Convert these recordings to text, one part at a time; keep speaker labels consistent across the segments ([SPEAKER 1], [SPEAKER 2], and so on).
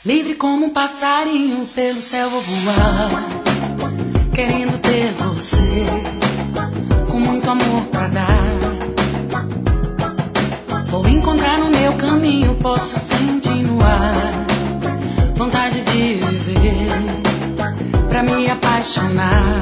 [SPEAKER 1] Livre como um passarinho pelo céu vou voar, querendo ter você, com muito amor pra dar. Vou encontrar no meu caminho, posso sentir no ar vontade de viver, pra me apaixonar.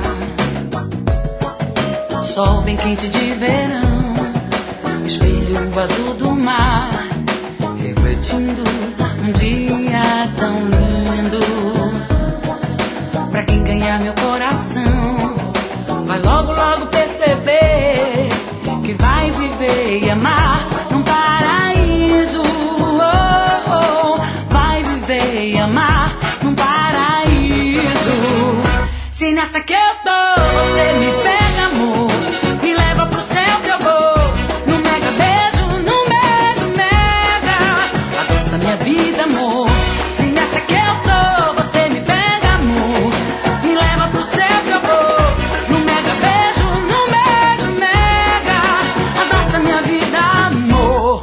[SPEAKER 1] Sol bem quente de verão, espelho azul do mar, refletindo um dia tão lindo. Pra quem ganhar meu coração, vai logo, logo perceber que vai viver e amar num paraíso. Oh, oh, vai viver e amar num paraíso. Se nessa que eu tô, você me pega, amor, me leva pro céu que eu vou. Num mega beijo, mega, adoça minha vida, amor. Se nessa que eu tô, você me pega, amor, me leva pro céu que eu vou. Num mega beijo, mega, adoça minha vida, amor.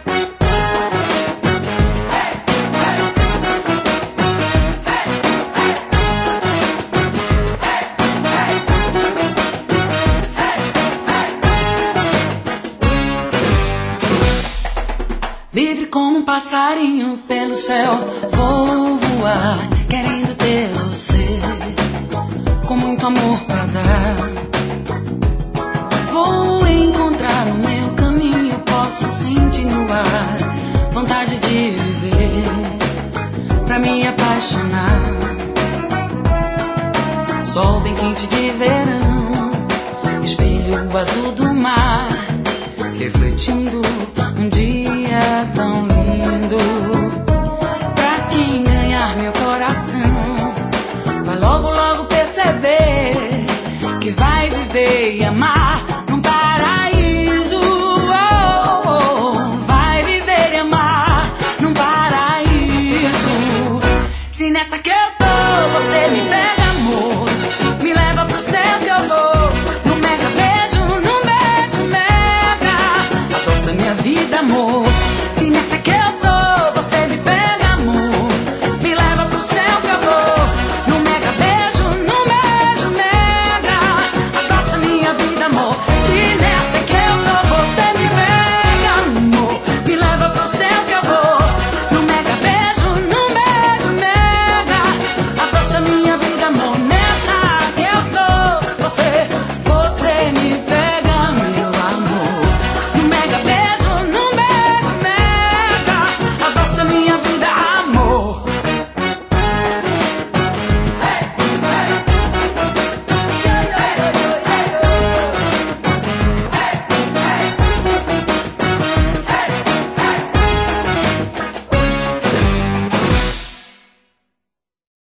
[SPEAKER 1] Livre como um passarinho pelo céu, vou voar, querendo ter você, com muito amor pra dar. Vou encontrar no meu caminho, posso sentir no ar vontade de viver, pra me apaixonar. Sol bem quente de verão, espelho azul do mar, refletindo